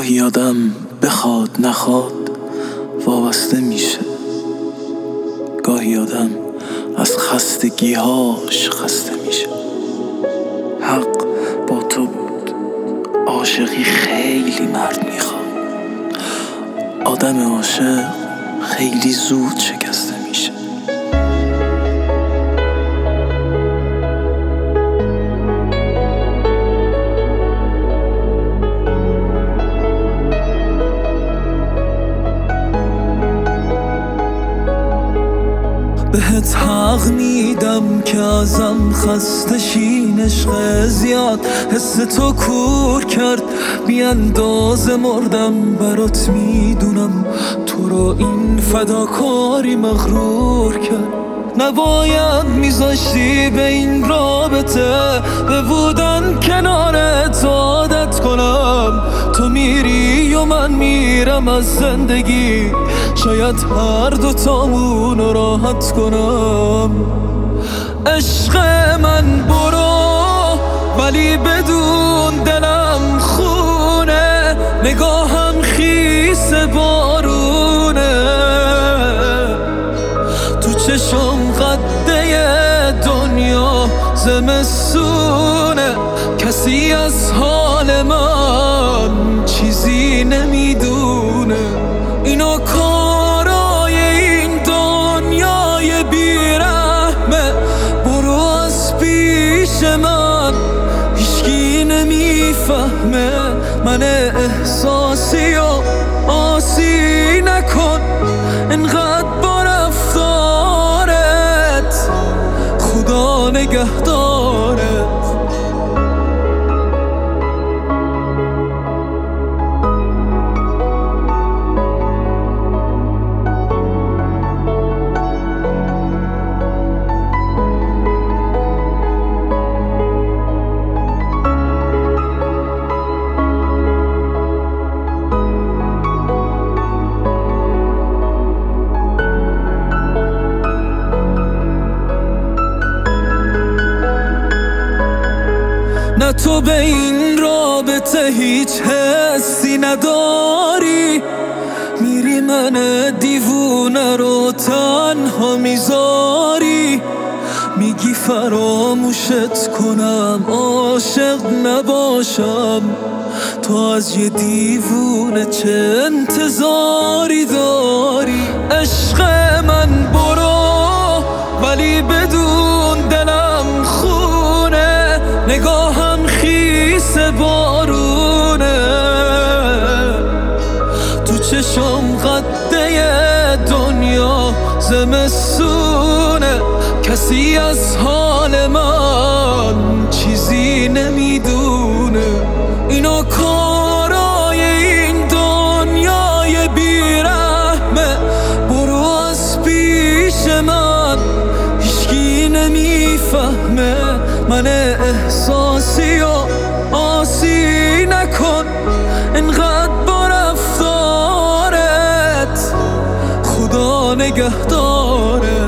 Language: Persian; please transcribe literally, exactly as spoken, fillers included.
گاهی آدم بخواد نخواد وابسته میشه، گاهی آدم از خستگیهاش خسته میشه. حق با تو بود، عاشقی خیلی مرد میخواد، آدم عاشق خیلی زود شکسته میشه. بهت حق میدم که ازم خسته شین، عشق زیاد حس تو کور کرد، بی اندازه مردم برات میدونم، تو رو این فداکاری مغرور کرد. نباید میذاشتی به این رابطه به بودن کنارت عادت کنم، تو میری و من میرم از زندگی، شاید هر دوتامون رو راحت کنم. عشق من برو ولی بدون دلم خونه، نگاهم خیس بارونه، تو چشم قده دنیا زمستونه، کسی از حال من چیزی نمیدونه. اینو کارای این دنیای بیرحمه، برو از پیش من هیچکی نمیفهمه. من احساسی و آسی نکن انقدر با رفتارت، خدا نگهدارت. نه تو به این رابطه هیچ حسی نداری، میری من دیوونه رو تنها میذاری، میگی فراموشت کنم عاشق نباشم، تو از یه دیوونه چه انتظاری داری؟ عشق من برو ولی بدون دلم خونه، نگاهم خیس بارونه، تو چشم قده دنیا زمستونه، کسی از حال من چیزی نمیدونه. اینو کارای این دنیای بیرحمه، برو از پیش من هیچکی نمیفهمه. من احساسی و آسی نکن انقدر با رفتارت، خدا نگهدارت.